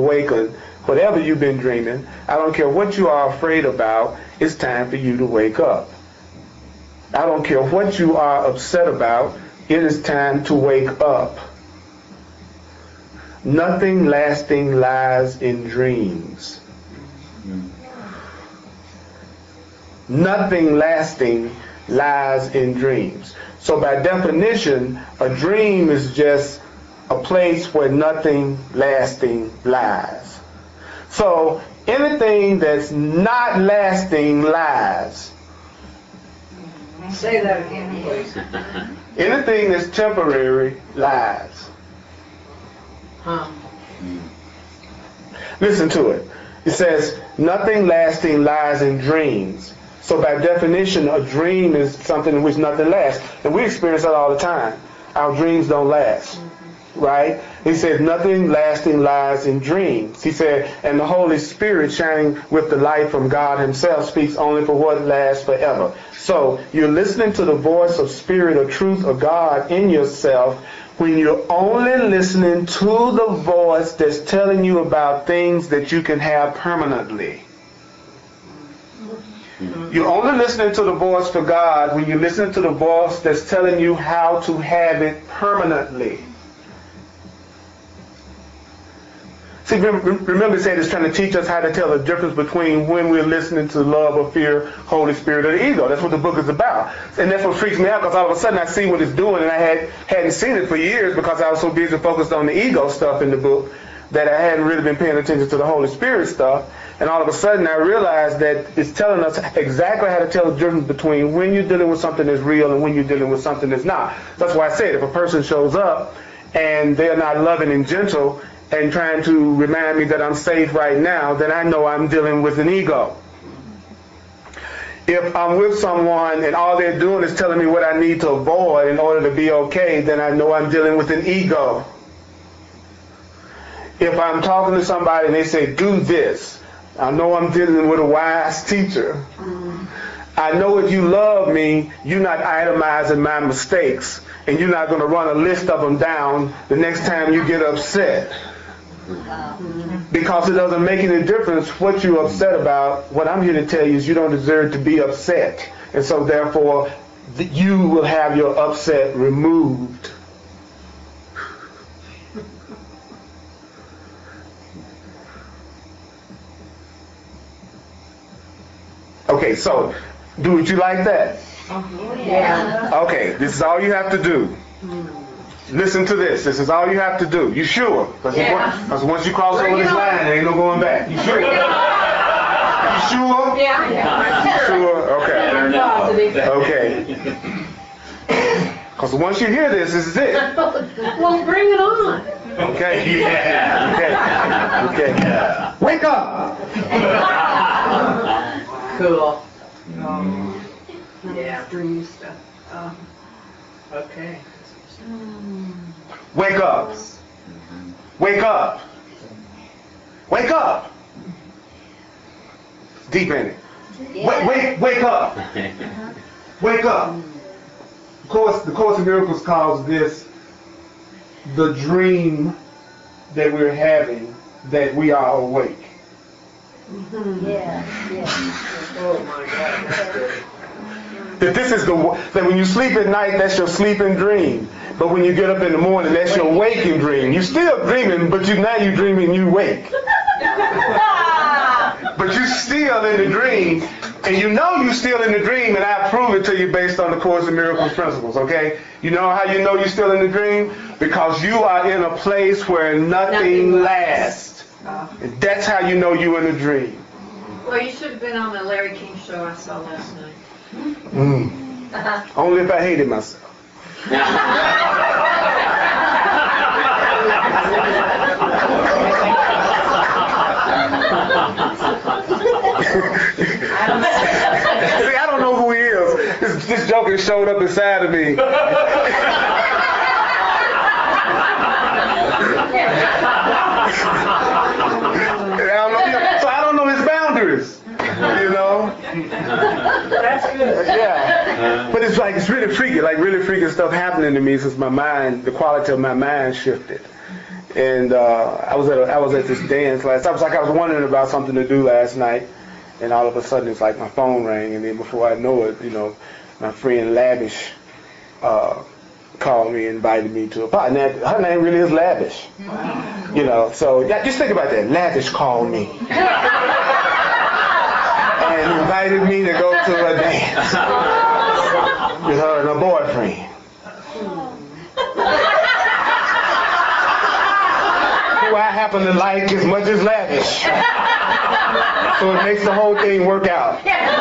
awaken whatever you've been dreaming. I don't care what you are afraid about. It's time for you to wake up. I don't care what you are upset about. It is time to wake up. Nothing lasting lies in dreams. Nothing lasting lies in dreams. So by definition, a dream is just a place where nothing lasting lies. So anything that's not lasting lies. Say that again, please. Anything that's temporary lies. Huh. Listen to it. It says, nothing lasting lies in dreams. So by definition, a dream is something in which nothing lasts. And we experience that all the time. Our dreams don't last. Right? He said, nothing lasting lies in dreams. He said, and the Holy Spirit shining with the light from God himself speaks only for what lasts forever. So you're listening to the voice of spirit or truth of God in yourself when you're only listening to the voice that's telling you about things that you can have permanently. You're only listening to the voice for God when you're listening to the voice that's telling you how to have it permanently. See, remember, it said it's trying to teach us how to tell the difference between when we're listening to love or fear, Holy Spirit, or the ego. That's what the book is about. And that's what freaks me out, because all of a sudden I see what it's doing, and I hadn't seen it for years because I was so busy focused on the ego stuff in the book that I hadn't really been paying attention to the Holy Spirit stuff. And all of a sudden I realized that it's telling us exactly how to tell the difference between when you're dealing with something that's real and when you're dealing with something that's not. That's why I said if a person shows up and they're not loving and gentle and trying to remind me that I'm safe right now, then I know I'm dealing with an ego. If I'm with someone and all they're doing is telling me what I need to avoid in order to be okay, then I know I'm dealing with an ego. If I'm talking to somebody and they say, do this, I know I'm dealing with a wise teacher. I know if you love me, you're not itemizing my mistakes, and you're not going to run a list of them down the next time you get upset. Because it doesn't make any difference what you're upset about. What I'm here to tell you is you don't deserve to be upset. And so therefore, you will have your upset removed. Okay, so, would you like that? Yeah. Okay, this is all you have to do. Listen to this. This is all you have to do. You sure? Because once you cross over this line, there ain't no going back. You sure? You sure? Yeah. You sure? Okay. Okay. Because once you hear this is it. Well, bring it on. Okay? Yeah. Okay. Okay. Wake up! Cool. Yeah. Dream stuff. Okay. Wake up. Wake up. Wake up. Deep in it. Wake up. Wake up. The Course in Miracles calls this the dream that we're having, that we are awake. Yeah. Oh my God, that's good. That this is that when you sleep at night, that's your sleeping dream. But when you get up in the morning, that's your waking dream. You're still dreaming, but now you're dreaming you wake. But you're still in the dream, and you know you're still in the dream, and I prove it to you based on the Course in Miracles principles, okay? You know how you know you're still in the dream? Because you are in a place where nothing lasts. And that's how you know you're in a dream. Well, you should have been on the Larry King show I saw last night. Only if I hated myself. See, I don't know who he is. This joker showed up inside of me. So I don't know his boundaries. You know? That's good. Yeah. But it's like, it's really freaky, like really freaky stuff happening to me since my mind, the quality of my mind shifted. And I was at this dance last. I was wondering about something to do last night, and all of a sudden it's like my phone rang, and then before I know it, my friend Lavish called me and invited me to a party. Now, her name really is Lavish. So yeah, just think about that. Lavish called me and invited me to go to a dance with her and her boyfriend. Who I happen to like as much as Lavish. So it makes the whole thing work out.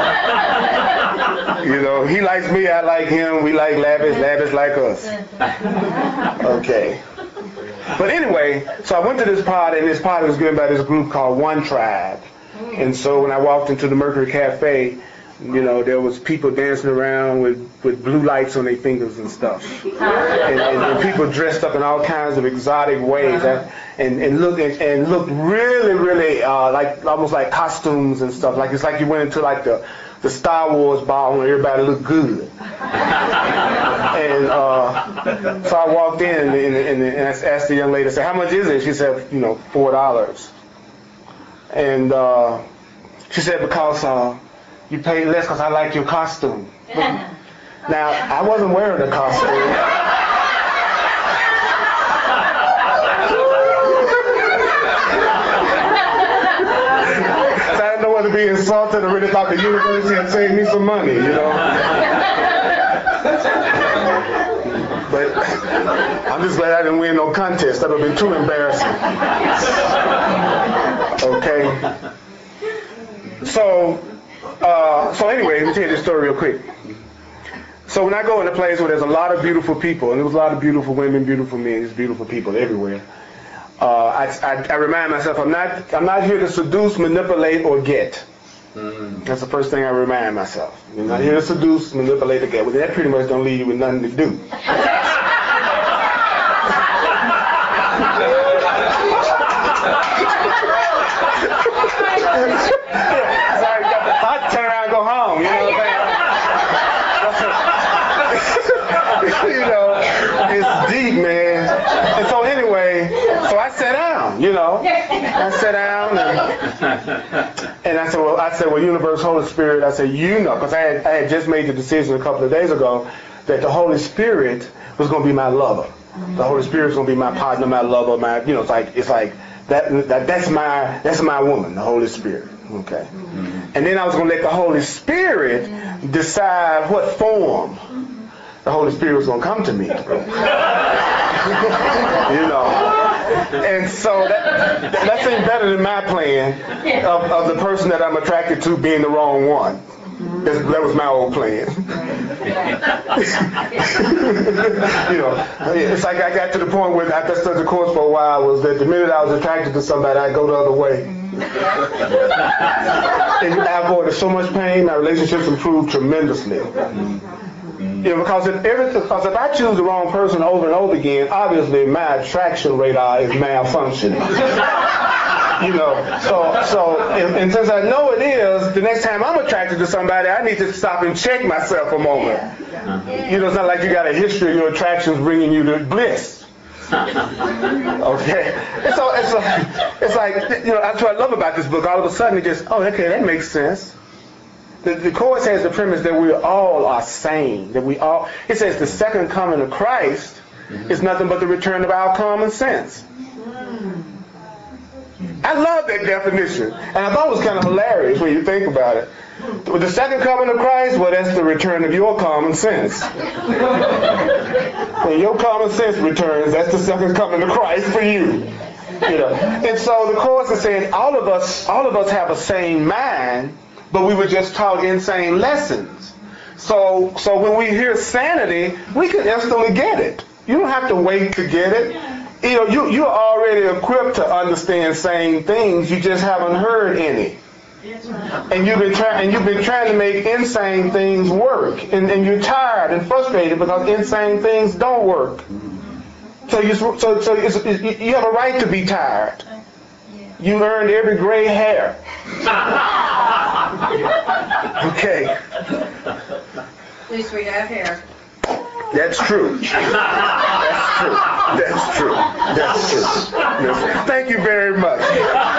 He likes me, I like him, we like Lavish, Lavish like us. Okay. But anyway, so I went to this party, and this party was given by this group called One Tribe. And so when I walked into the Mercury Cafe, there was people dancing around with blue lights on their fingers and stuff. And people dressed up in all kinds of exotic ways and looked really, really like almost like costumes and stuff. Like it's like you went into like the Star Wars ball and everybody looked good. And so I walked in and I asked the young lady, I said, how much is it? She said, $4. And she said, because you paid less because I like your costume. Now, I wasn't wearing the costume. So I didn't know whether to be insulted or really thought the university had saved me some money, But I'm just glad I didn't win no contest. That would have been too embarrassing. Okay. So anyway, let me tell you this story real quick. So when I go in a place where there's a lot of beautiful people, and there's a lot of beautiful women, beautiful men, there's beautiful people everywhere, I remind myself I'm not here to seduce, manipulate, or get. That's the first thing I remind myself. I'm not here to seduce, manipulate, or get. Well, that pretty much don't leave you with nothing to do. I turn around and go home, it's deep, man. And so anyway, so I sat down, I sat down and I said, well, Universe, Holy Spirit, I said, because I had just made the decision a couple of days ago that the Holy Spirit was going to be my lover. The Holy Spirit's going to be my partner, my lover, it's like that's my woman, the Holy Spirit. Okay. And then I was going to let the Holy Spirit decide what form the Holy Spirit was going to come to me. And so that seemed better than my plan of the person that I'm attracted to being the wrong one. That was my old plan. It's like I got to the point where I studied the course for a while was that the minute I was attracted to somebody, I'd go the other way. And I avoided so much pain, my relationships improved tremendously. Because if I choose the wrong person over and over again, obviously my attraction radar is malfunctioning. And since I know it is, the next time I'm attracted to somebody, I need to stop and check myself a moment. It's not like you got a history of your attractions bringing you to bliss. Okay, and so it's like that's what I love about this book. All of a sudden, it just okay, that makes sense. The Course has the premise that we all are sane. It says the second coming of Christ is nothing but the return of our common sense. I love that definition, and I thought it was kind of hilarious when you think about it. With the second coming of Christ, well, that's the return of your common sense. When your common sense returns, that's the second coming of Christ for you. And so the Course is saying all of us have a sane mind, but we were just taught insane lessons. So when we hear sanity, we can instantly get it. You don't have to wait to get it. You're already equipped to understand sane things. You just haven't heard any. And you've been trying to make insane things work, and you're tired and frustrated because insane things don't work. So you have a right to be tired. You earned every gray hair. Okay. At least we have hair. That's true. That's true. That's true. That's true. Thank you very much.